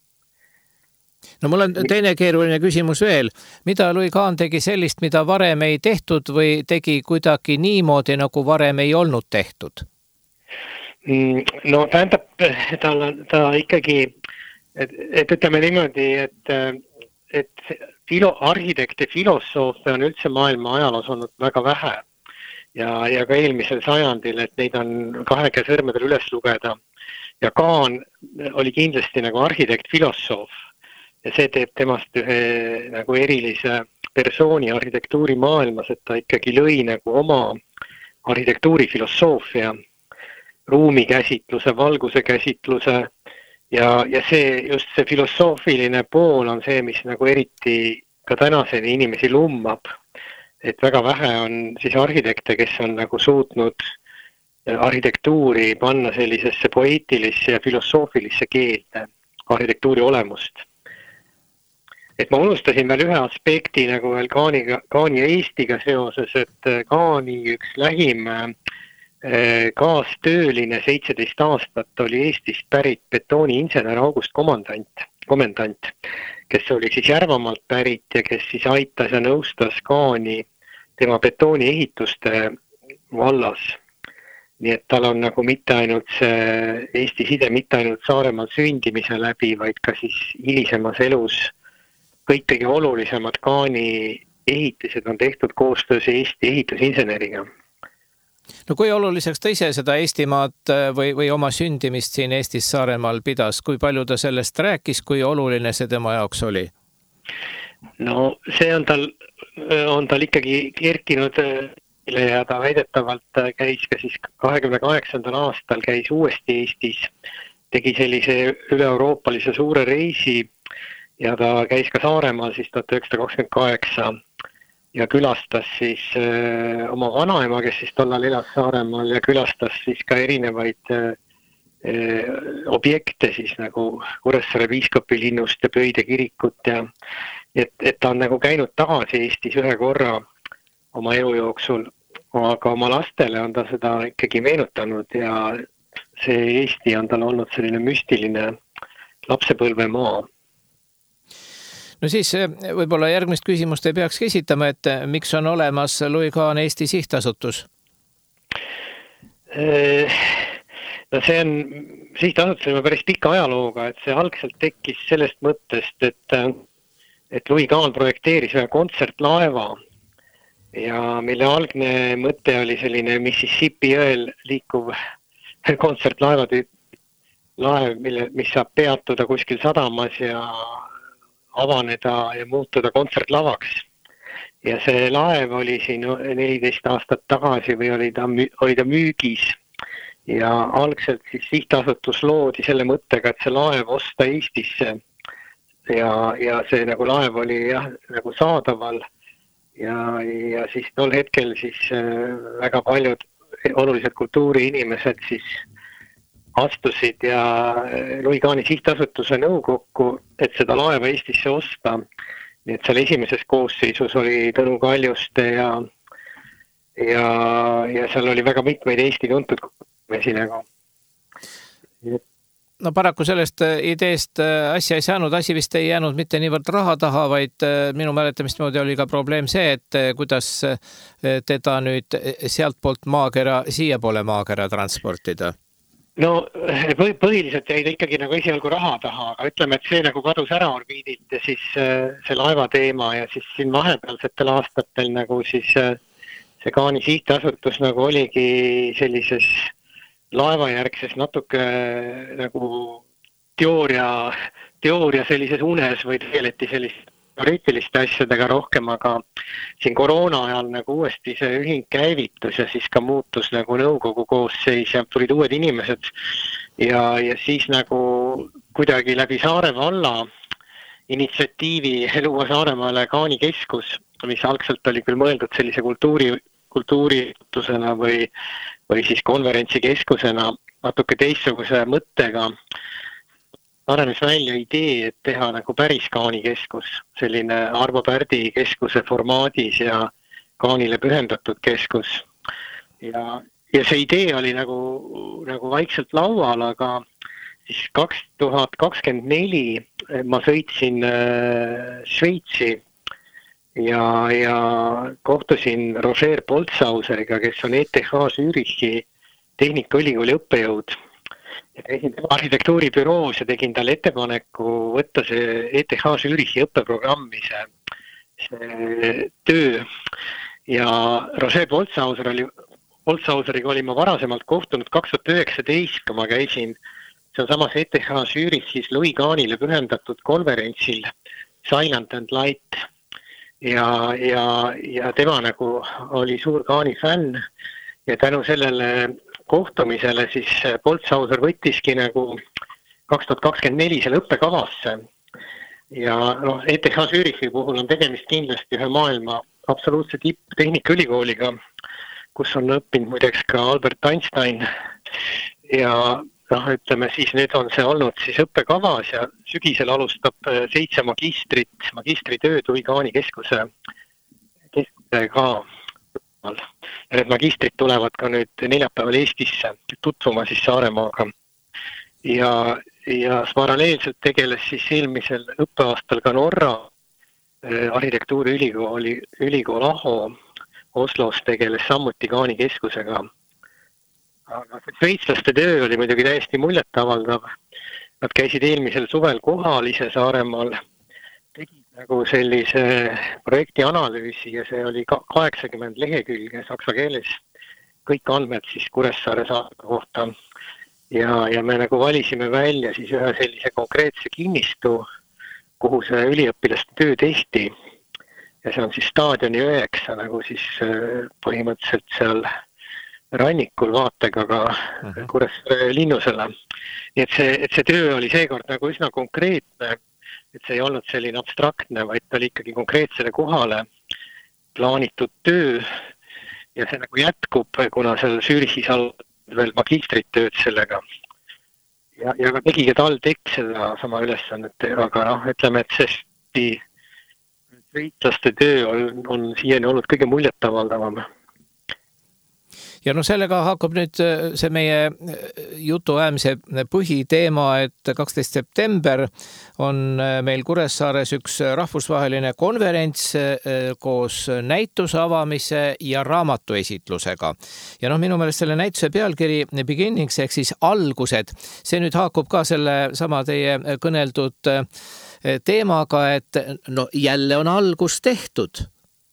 No mul on teine keeruline küsimus veel. Mida Louis Kahn tegi sellist, mida varem ei tehtud või tegi kuidagi niimoodi, nagu varem ei olnud tehtud? No tähendab, ta, ta ikkagi et, et ütleme niimoodi, et, et filo, arhitekte filosoofe on üldse maailma ajaloos olnud väga vähe ja, ja ka eelmisel sajandil, et neid on kahe käe sõrmedel üles lugeda. Ja Kaan oli kindlasti nagu arhitekt filosoof ja see teeb temast ühe nagu erilise persooni arhitektuuri maailmas, et ta ikkagi lõi nagu oma arhitektuuri filosoofia, ruumi käsitluse, valguse käsitluse ja, ja see, just see filosoofiline pool on see, mis nagu eriti ka tänaseni inimesi lummab. Et väga vähe on siis arhitekte, kes on nagu suutnud arhitektuuri panna sellisesse poeetilisse ja filosoofilisse keelde arhitektuuri olemust. Et ma unustasin veel ühe aspekti nagu veel Kaaniga, Kaani ja Eestiga seoses, et Kaani üks lähim kaastööline seitseteist aastat oli Eestist pärit betooniinsener August Komandant, komendant, kes oli siis Järvamaalt pärit ja kes siis aitas ja nõustas Kaani tema betooni ehituste vallas. Nii et tal on nagu mitte ainult see Eesti side, mitte ainult Saaremaal sündimise läbi, vaid ka siis hilisemas elus kõik kõige olulisemad Kaani ehitised on tehtud koostöös Eesti ehitusinseneriga. No kui oluliseks ta ise seda Eestimaad või, või oma sündimist siin Eestis Saaremaal pidas, kui palju ta sellest rääkis, kui oluline see tema jaoks oli? No see on tal, on tal ikkagi kerkinud ja ta väidetavalt käis ka siis kahekümne kaheksandal aastal käis uuesti Eestis, tegi sellise üle-euroopalise suure reisi ja ta käis ka Saaremaal siis tuhat üheksasada kakskümmend kaheksa ja külastas siis öö, oma vanaema, kes siis tollal elas Saaremaal ja külastas siis ka erinevaid öö, objekte siis nagu Kuressaare piiskopi linnust ja Pöide kirikut ja et, et ta on nagu käinud tagasi Eestis ühe korra oma elu jooksul, aga oma lastele on ta seda ikkagi meenutanud ja see Eesti on tal olnud selline müstiline lapsepõlvemaa. No siis võib-olla järgmist küsimust ei peaks esitama, et miks on olemas Louis Kahn Eesti sihtasutus? No see on sihtasutus päris pika ajalooga, et see algselt tekkis sellest mõttest, et, et Louis Kahn projekteeris ühe kontsertlaeva ja mille algne mõte oli selline Mississippi jõel liikuv kontsertlaeva tüüp, laev, mille, mis saab peatuda kuskil sadamas ja avaneda ja muutuda kontsertlavaks. Ja see laev oli siin neliteist aastat tagasi või oli ta, oli ta müügis ja algselt siis sihtasutus loodi selle mõttega, et see laev osta Eestisse ja, ja see nagu laev oli jah, nagu saadaval ja, ja siis tol hetkel siis väga paljud olulised kultuuriinimesed siis astusid ja Louis Kahni sihtasutuse nõukokku, et seda laeva Eestisse osta. Nii et seal esimeses koosseisus oli Tõnu Kaljuste ja, ja, ja seal oli väga mitmeid Eesti tuntud mesi nagu. No paraku sellest ideest asja ei saanud, asi vist ei jäänud mitte niivõrd raha taha, vaid minu mäletamist moodi oli ka probleem see, et kuidas teda nüüd sealt poolt maakera, siia poole maakera transportida. No põhiliselt jäi ta ikkagi nagu esialgu raha taha, aga ütleme, et see nagu kadus ära orbiidilt ja siis see laeva teema ja siis siin vahepealsetel aastatel nagu siis see Kahni sihtasutus nagu oligi sellises laevajärgses natuke nagu teooria, teooria sellises unes või tegeleti sellist teoreetiliste asjadega rohkem, aga siin koroona ajal nagu uuesti see ühing käivitus ja siis ka muutus nagu nõukogu koosseis ja tulid uued inimesed ja, ja siis nagu kuidagi läbi Saare valla initsiatiivi luua Saaremaale Kahni keskus, mis algselt oli küll mõeldud sellise kultuuri, kultuuritusena või, või siis konverentsikeskusena natuke teistsuguse mõttega. Arenes välja idee, et teha nagu päris Kahni keskus, selline Arvo Pärdi keskuse formaadis ja Kahnile pühendatud keskus. Ja, ja see idee oli nagu, nagu vaikselt laual, aga siis kaks tuhat kakskümmend neli ma sõitsin Šveitsi ja, ja kohtusin Roger Poltsauseriga, kes on E T H Zürichi Tehnikaülikooli õppejõud. käisin arhitektuuribüroos ja tegin talle ettepaneku võtta see E T H Zürichi õppeprogrammi, see, see töö. Ja Roger Boltzhauser oli, Boltzhauseriga olin ma varasemalt kohtunud kaks tuhat üheksateist, kui ma käisin, see on samas E T H Zürichis Louis Kahnile pühendatud konverentsil Silent and Light. Ja, ja, ja tema nagu oli suur Kahni fänn ja tänu sellele kohtumisele siis Boltzhauser võttiski nagu kaks tuhat kakskümmend neli selle õppekavasse. Ja no, E T H Zürichi puhul on tegemist kindlasti ühe maailma absoluutse tipptehnikaülikooliga, kus on õppinud muideks ka Albert Einstein ja noh, ütleme siis nüüd on see olnud siis õppekavas ja sügisel alustab seitse magistrit, magistritööd Louis Kahni keskuse, keskuse ka. Ja need magistrid tulevad ka nüüd neljapäeval Eestisse tutvuma siis Saaremaaga. Ja, ja paralleelselt tegeles siis eelmisel õppeaastal ka Norra arhitektuuri ülikooli, ülikool Aho Oslos tegeles samuti Kahni keskusega. Aga šveitslaste töö oli muidugi täiesti muljetavaldav. Nad käisid eelmisel suvel kohal ise Saaremaal, tegid nagu sellise projekti analüüsi ja see oli kaheksakümmend lehekülge saksa keeles. Kõik andmed siis Kuressaare saare kohta. Ja, ja me nagu valisime välja siis ühe sellise konkreetse kinnistu, kuhu see üliõpilaste töö tehti. Ja see on siis staadioni üheksa nagu siis põhimõtteliselt seal rannikul vaatega ka uh-huh. Kuressaare linnusele. Nii et see, et see töö oli seekord nagu üsna konkreetne, et see ei olnud selline abstraktne, vaid ta oli ikkagi konkreetsele kohale plaanitud töö ja see nagu jätkub, kuna seal Zürichis all veel magistrit tööd sellega. Ja, ja ka tegi ka TalTech seda sama ülesannet, aga noh, ütleme, et see šveitslaste töö on, on siiani olnud kõige muljetavaldavam. Ja no sellega hakkab nüüd see meie jutu äärmise põhiteema, et kaksteist september on meil Kuressaares üks rahvusvaheline konverents koos näituse avamise ja raamatu esitlusega. Ja noh, minu meelest selle näituse pealkiri Beginnings ehk siis algused, see nüüd haakub ka selle sama teie kõneldud teemaga, et no jälle on algus tehtud.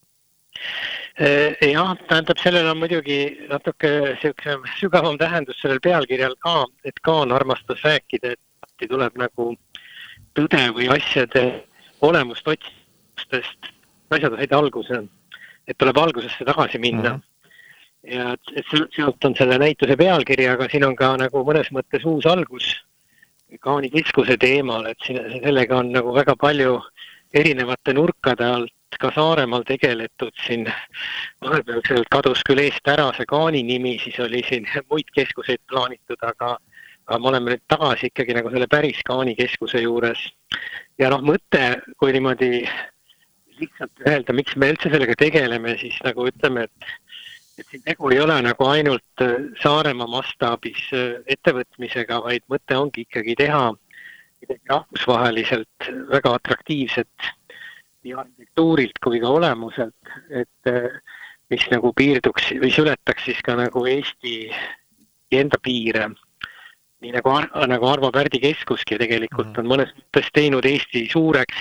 Jah, tähendab, sellel on muidugi natuke sügavam tähendus sellel pealkirjal ka, et Kahn armastas rääkida, et tuleb nagu tõde või asjade olemust otsistest, asjad said alguse, et tuleb algusesse tagasi minna. Mm-hmm. Ja et sealt on selle näituse pealkiri, aga siin on ka nagu mõnes mõttes uus algus Kahni keskuse teemal, et sellega on nagu väga palju erinevate nurkade alt ka Saaremaal tegeletud siin, vahepeal kadus küll eest ära see Kahni nimi, siis oli siin muid keskuseid plaanitud, aga, aga me oleme nüüd tagasi ikkagi nagu selle päris Kahni keskuse juures. Ja noh, mõte, kui niimoodi lihtsalt öelda, miks me üldse sellega tegeleme, siis nagu ütleme, et, et siin tegu ei ole nagu ainult Saaremaa mastaabis ettevõtmisega, vaid mõte ongi ikkagi teha rahvusvaheliselt väga atraktiivset nii arhitektuurilt kui ka olemuselt, et mis nagu piirduks või ületaks siis ka nagu Eesti enda piire. Nii nagu, Ar- nagu Arvo Pärdi keskuski tegelikult on mõnes mõttes teinud Eesti suureks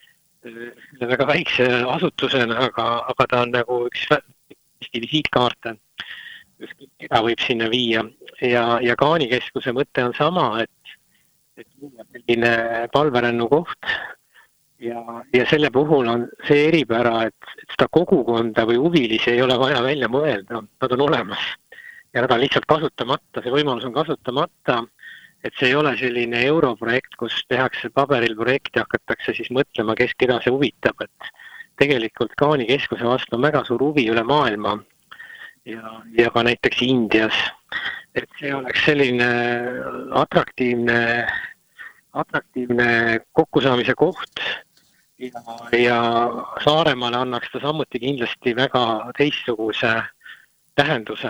väga väikse asutusena, aga, aga ta on nagu üks Eesti visiitkaarte, keda võib sinna viia. Ja, ja Kahni keskuse mõte on sama, et, et selline palverännu koht. Ja, ja selle puhul on see eripära, et, et seda kogukonda või huvilisi ei ole vaja välja mõelda, nad on olemas. Ja nad on lihtsalt kasutamata, see võimalus on kasutamata, et see ei ole selline europrojekt, kus tehakse paberil projekti, hakatakse siis mõtlema, kes keda see huvitab, et tegelikult Kahni keskuse vastu on väga suur huvi üle maailma ja, ja ka näiteks Indias. Et see oleks selline atraktiivne, atraktiivne kokkusaamise koht, Ja, ja Saaremaale annaks ta samuti kindlasti väga teistsuguse tähenduse.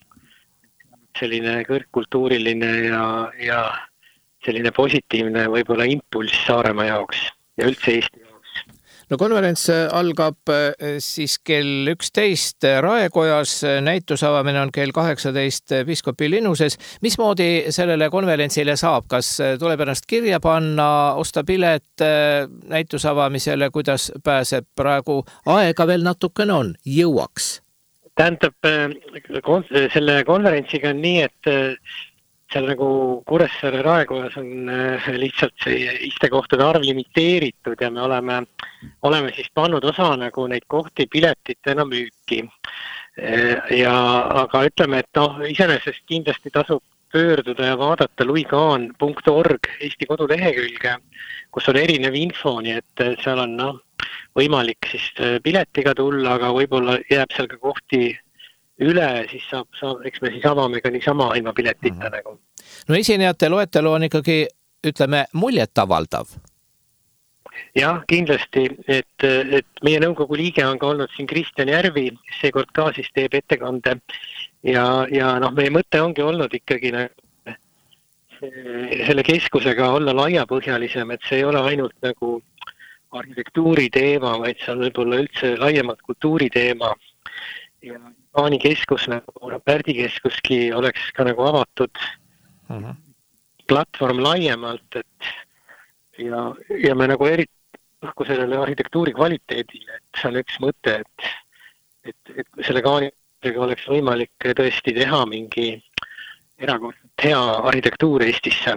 Selline kõrgkultuuriline ja, ja selline positiivne võib-olla impulss Saaremaa jaoks ja üldse Eesti jaoks. no konverents algab siis kell üksteist Raekojas, näitusavamine on kell kaheksateist Piskopi linnuses. Mismoodi sellele konverentsile saab? Kas tuleb ennast kirja panna, osta pilet näitusavamisele, kuidas pääseb? Praegu aega veel natukene on, jõuaks? Tähendab, selle konverentsiga on nii, et seal nagu Kuressaare Raekojas on lihtsalt see istekohtade arv limiteeritud ja me oleme, oleme siis pannud osa nagu neid kohti piletitena müüki. Ja, aga ütleme, et noh, iseenesest kindlasti tasub pöörduda ja vaadata luigaan punkt org Eesti kodulehekülge, kus on erinev info, nii et seal on noh, võimalik siis piletiga tulla, aga võib-olla jääb seal ka kohti üle, siis saab, saab, eks me siis avame ka niisama ilma piletita mm-hmm. nagu. No esinejate loetelu on ikkagi, ütleme, muljetavaldav. Jah, kindlasti, et, et meie nõukogu liige on ka olnud siin Kristjan Järvi, seekord ka siis teeb ettekande ja, ja noh, meie mõte ongi olnud ikkagi nagu, selle keskusega olla laiapõhjalisem, et see ei ole ainult nagu arhitektuuri teema, vaid see on võib-olla üldse laiemalt kultuuri teema ja Kaani keskus, nagu Pärdi keskuski oleks ka nagu avatud uh-huh. platvorm laiemalt, et ja, ja me nagu eriti kui sellele arhitektuuri kvaliteedile, et see on üks mõte, et, et, et selle Kaaniga oleks võimalik tõesti teha mingi erakordselt hea arhitektuur Eestisse.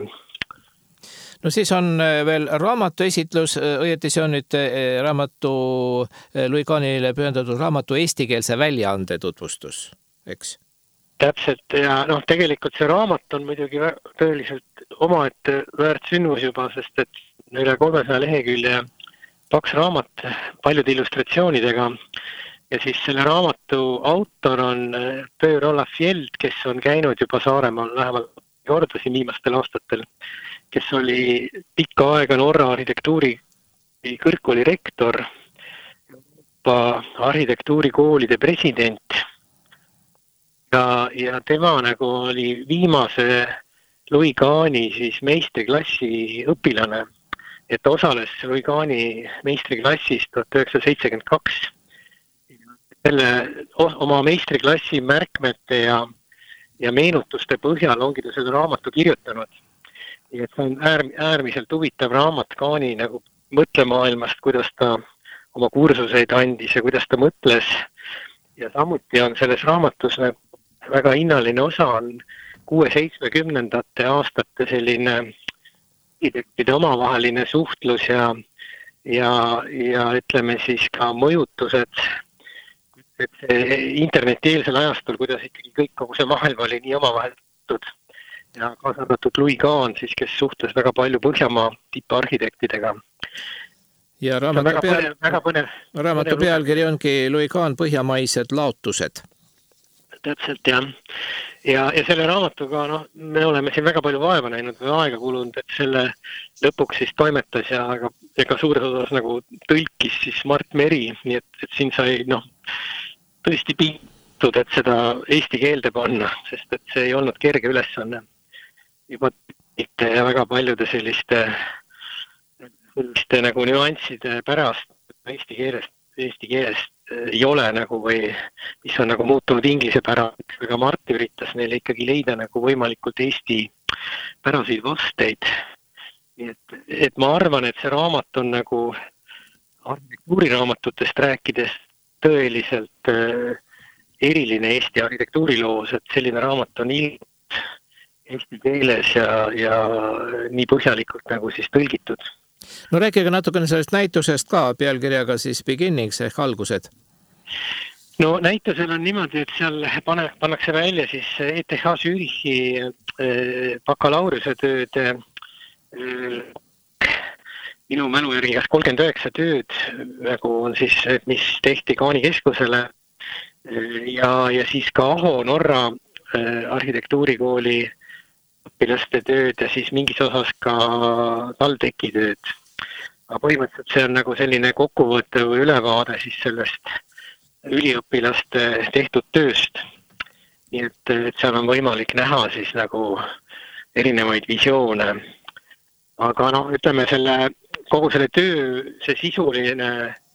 No siis on veel raamatu esitlus, õieti see on nüüd raamatu Louis Kahnile pühendatud raamatu eestikeelse väljaande tutvustus, eks? Täpselt ja noh, tegelikult see raamat on muidugi tõeliselt omaette väärt sündmus juba, sest et üle kolmesaja lehekülje paks raamat paljude illustratsioonidega ja siis selle raamatu autor on Pöör Olaf Fjeld, kes on käinud juba Saaremaal vähemalt korda siin viimastel aastatel, kes oli pikka aega Norra arhitektuuri kõrgkooli rektor, arhitektuurikoolide president ja, ja tema nagu oli viimase Louis Kahni siis meistriklassi õpilane, et osales Louis Kahni meistriklassis tuhat üheksasada seitsekümmend kaks. Selle oma meistriklassi märkmete ja, ja meenutuste põhjal ongi ta selle raamatu kirjutanud. Et see on äärm, äärmiselt huvitav raamat Kahni nagu mõtlemaailmast, kuidas ta oma kursuseid andis ja kuidas ta mõtles. Ja samuti on selles raamatus väga hinnaline osa on kuue-seitsmekümnendate aastate selline arhitektide omavaheline suhtlus ja, ja, ja ütleme siis ka mõjutused, et see internetieelsel ajastul, kuidas ikkagi kõik kogu see maailm oli nii omavahetud. Ja kaasarvatud Louis Kahn, siis, kes suhtles väga palju Põhjamaa tipparhitektidega. Ja raamatu, väga peal... põnev, väga põnev. raamatu pealkiri ongi Louis Kahn Põhjamaised laotused. Täpselt, jah. Ja, ja selle raamatuga, noh, me oleme siin väga palju vaeva näinud või aega kulunud, et selle lõpuks siis toimetas ja aga, ega suures osas nagu tõlkis siis Mart Meri, nii et, et siin sai, noh, tõesti pintud, et seda eesti keelde panna, sest et see ei olnud kerge ülesanne. Juba ja väga paljude selliste, selliste nagu nüansside pärast eesti keelest, eesti keelest ei ole nagu või mis on nagu muutunud inglise päralt, aga Mart üritas neile ikkagi leida nagu võimalikult eesti päraseid vasteid. Et, et ma arvan, et see raamat on nagu arhitektuuriraamatutest rääkides tõeliselt äh, eriline Eesti arhitektuuriloos, et selline raamat on ilmselt eesti keeles ja, ja nii põhjalikult nagu siis tõlgitud. No rääkige natukene sellest näitusest ka pealkirjaga siis Beginnings ehk algused. No näitusel on niimoodi, et seal pane, pannakse välja siis E T H Zürichi äh, bakalaureuse tööd äh, minu mälu järgi kas kolmkümmend üheksa tööd nagu on siis, mis tehti Kaani keskusele ja, ja siis ka Aho Norra äh, arhitektuurikooli õpilaste tööd ja siis mingis osas ka TalTechi tööd. Aga põhimõtteliselt see on nagu selline kokkuvõte või ülevaade siis sellest üliõpilaste tehtud tööst. Nii et, et seal on võimalik näha siis nagu erinevaid visioone. Aga noh, ütleme selle, kogu selle töö, see sisuline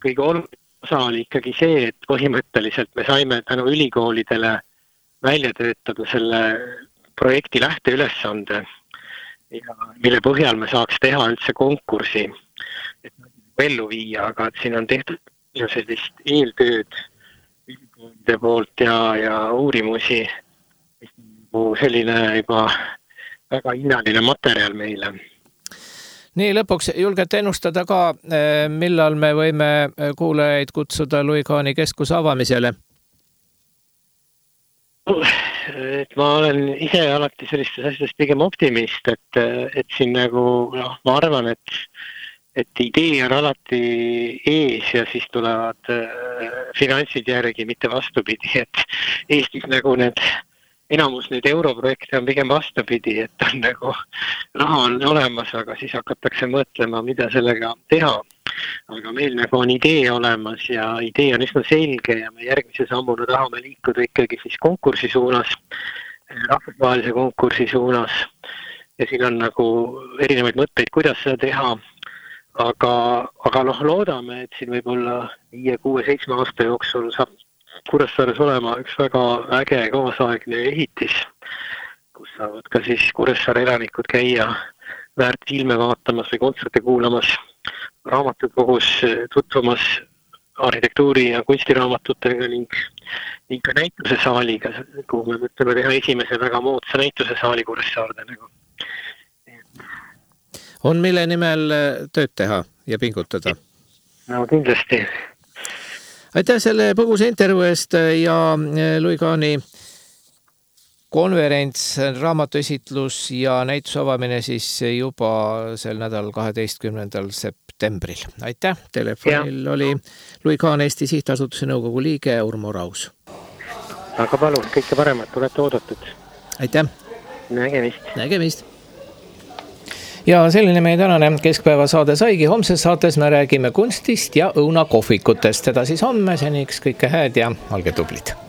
kõige olulisem osa oli ikkagi see, et põhimõtteliselt me saime tänu ülikoolidele välja töötada selle projekti lähteülesande, mille põhjal me saaks teha üldse konkursi, et ellu viia, aga et siin on tehtud sellist eeltööd ülikoolide poolt ja, ja uurimusi, selline juba väga hinnaline materjal meile. Nii, lõpuks julgete ennustada ka, millal me võime kuulajaid kutsuda Louis Kahni keskuse avamisele? Et ma olen ise alati sellistes asjades pigem optimist, et, et siin nagu, noh, ma arvan, et, et idee on alati ees ja siis tulevad finantsid järgi, mitte vastupidi, et Eestis nagu need enamus neid europrojekte on pigem vastupidi, et on nagu raha on olemas, aga siis hakatakse mõtlema, mida sellega teha. Aga meil nagu on idee olemas ja idee on üsna selge ja me järgmise sammuna tahame liikuda ikkagi siis konkursi suunas, rahvusvahelise konkursi suunas. Ja siin on nagu erinevaid mõtteid, kuidas seda teha. Aga, aga noh, loodame, et siin võib-olla viie, kuue, seitsme aasta jooksul saab Kuressaares olema üks väga äge kaasaegne ehitis, kus saavad ka siis Kuressaare elanikud käia väärt filme vaatamas või kontserte kuulamas, raamatukogus tutvumas arhitektuuri ja kunstiraamatutega ning, ning ka näitusesaaliga, kuhu me mõtleme teha esimese väga moodsa näitusesaali Kuressaarde nagu. On mille nimel tööd teha ja pingutada? No kindlasti. Aitäh selle põgusa intervjuu eest ja Louis Kahni konverents, raamatuesitlus ja näituse avamine siis juba sel nädal kaheteistkümnendal septembril. Aitäh! Telefonil ja. Oli Louis Kahn Eesti Sihtasutuse nõukogu liige Urmo Raus. Aga palun, kõike paremat, olete oodatud. Aitäh! Nägemist! Nägemist! Ja selline meie tänane keskpäeva saade saigi. Homses saates me räägime kunstist ja õunakohvikutest. Seda siis homme, seniks kõike hääd ja olge tublid.